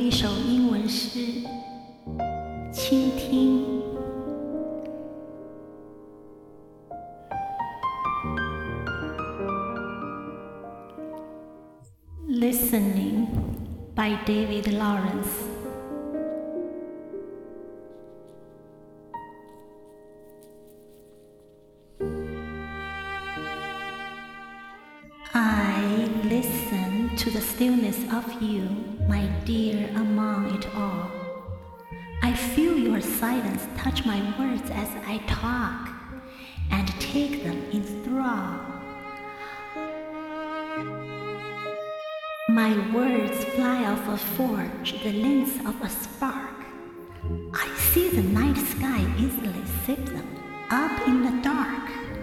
一首英文诗，倾听。Listening by David Lawrence. I listen to the stillness of you, my dear, among it all. I feel your silence touch my words as I talk, and take them in thrall. My words fly off a forge the length of a spark. I see the night sky easily sip them up in the dark.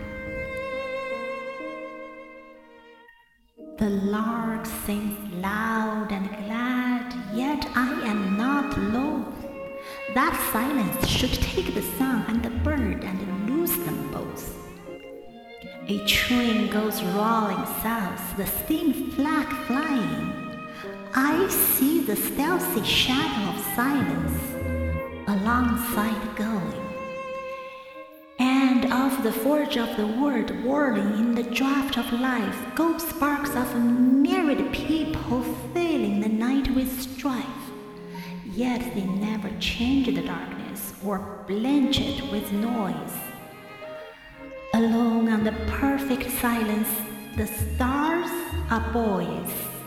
The lark sings loud and glad, yet I am not loth. That silence should take the song and the bird and lose them both. A train goes rolling south, the steam flag flying. I see the stealthy shadow of silence alongside going. And of the forge of the word whirling in the draught of life go sparks of myriad people filling the night with strife. Yet they never change the darkness or blanch it with noise. Alone on the perfect silence, the stars are boys.